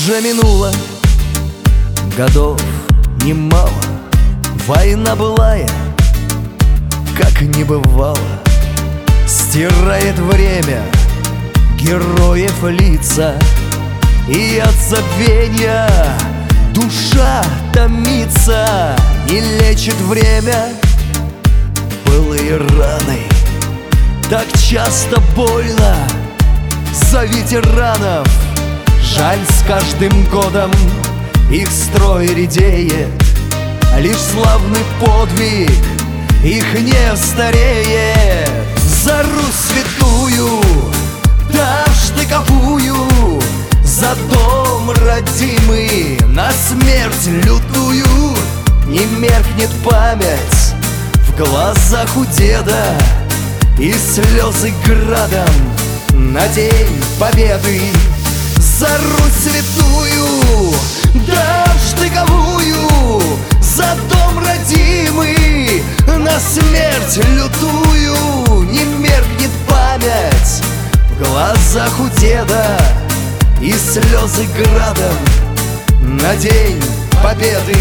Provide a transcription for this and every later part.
Уже минуло годов немало, война былая, как не бывало, стирает время героев лица, и от забвения душа томится. Не лечит время былые раны, так часто больно за ветеранов. Жаль, с каждым годом их строй редеет, лишь славный подвиг их не стареет. За Русь святую, да штыковую, за дом родимый, на смерть лютую. Не меркнет память в глазах у деда, и слезы градом на день победы. За Русь святую, да штыковую, за дом родимый, на смерть лютую. Не меркнет память в глазах у деда, и слезы градом на день победы.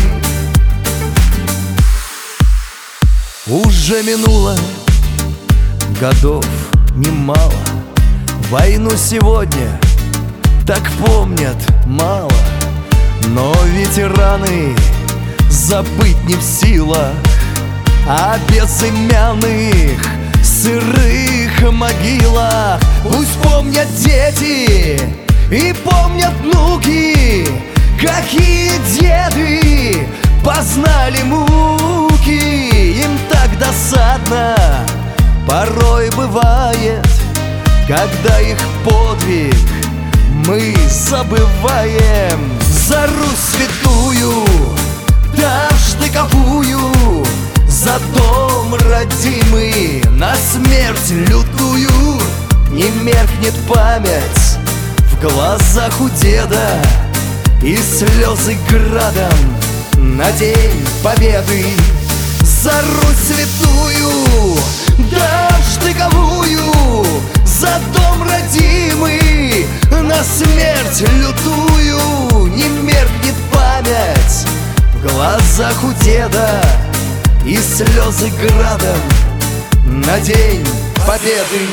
Уже минуло годов немало, войну сегодня так помнят мало. Но ветераны забыть не в силах, о безымянных сырых могилах. Пусть помнят дети и помнят внуки, какие деды познали муки. Им так досадно порой бывает, когда их подвиг мы забываем. За Русь святую, да штыковую, за дом родимый, на смерть лютую. Не меркнет память в глазах у деда, и слезы градом на день победы. За Русь святую, да штыковую, за дом родимый, на смерть лютую. Не меркнет память в глазах у деда, и слезы градом на день победы.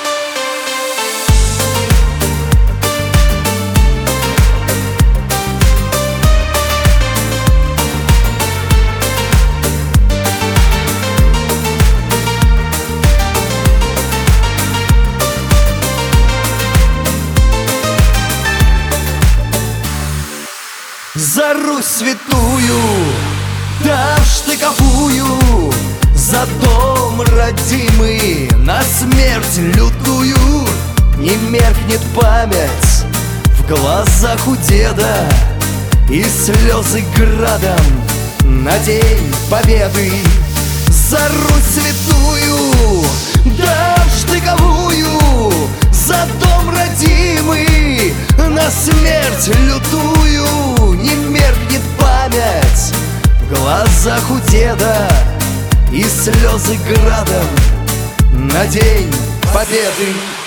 За Русь святую, да штыковую, за дом родимый, на смерть лютую. Не меркнет память в глазах у деда, и слезы градом на день победы. За Русь святую, да штыковую, за дом родимый, на смерть лютую. Не меркнет память в глазах у деда, и слезы градом на день победы.